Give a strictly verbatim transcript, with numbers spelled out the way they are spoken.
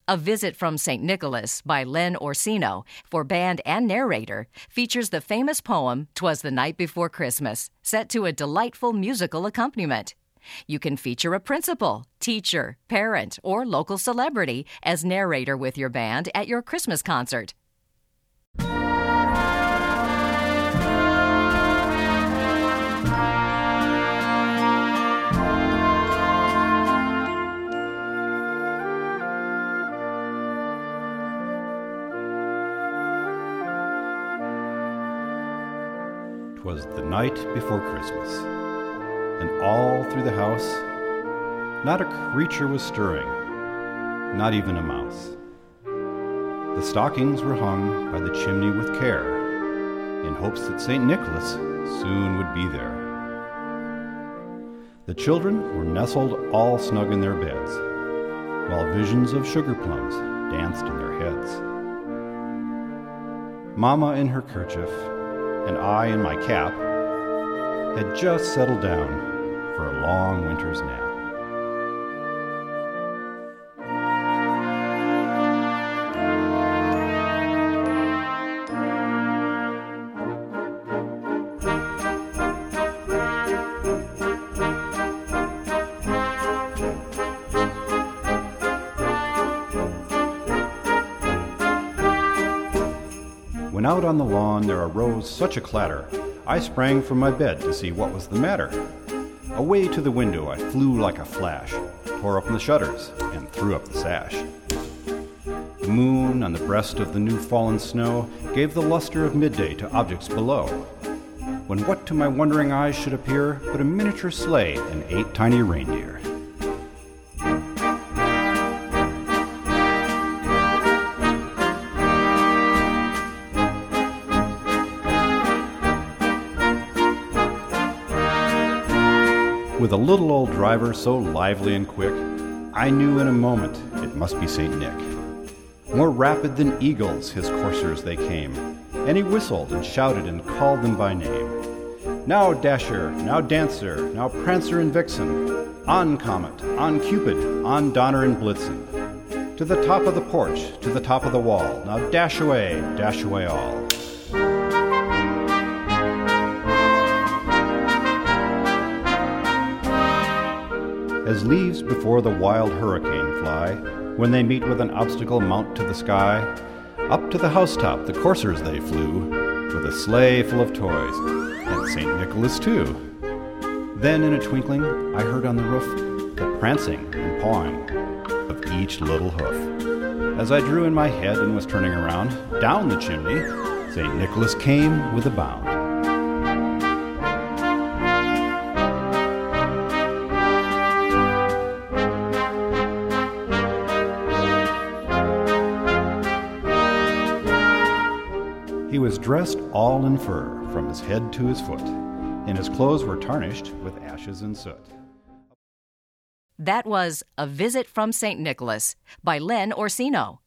A Visit from Saint Nicholas by Len Orsino for band and narrator features the famous poem "'Twas the Night Before Christmas," set to a delightful musical accompaniment. You can feature a principal, teacher, parent, or local celebrity as narrator with your band at your Christmas concert. 'Twas the night before Christmas, and all through the house not a creature was stirring, not even a mouse. The stockings were hung by the chimney with care, in hopes that Saint Nicholas soon would be there. The children were nestled all snug in their beds, while visions of sugar plums danced in their heads. Mama in her kerchief, and I in my cap, had just settled down for a long winter's nap. When out on the lawn there arose such a clatter, I sprang from my bed to see what was the matter. Away to the window I flew like a flash, tore open the shutters, and threw up the sash. The moon on the breast of the new fallen snow gave the luster of midday to objects below, when what to my wondering eyes should appear but a miniature sleigh and eight tiny reindeer. With a little old driver so lively and quick, I knew in a moment it must be Saint Nick. More rapid than eagles his coursers they came, and he whistled and shouted and called them by name. Now Dasher, now Dancer, now Prancer and Vixen, on Comet, on Cupid, on Donner and Blitzen. To the top of the porch, to the top of the wall, now dash away, dash away all. As leaves before the wild hurricane fly, when they meet with an obstacle mount to the sky, up to the housetop the coursers they flew, with a sleigh full of toys, and Saint Nicholas too. Then in a twinkling I heard on the roof the prancing and pawing of each little hoof. As I drew in my head and was turning around, down the chimney Saint Nicholas came with a bound. He was dressed all in fur, from his head to his foot, and his clothes were tarnished with ashes and soot. That was A Visit from Saint Nicholas by Len Orsino.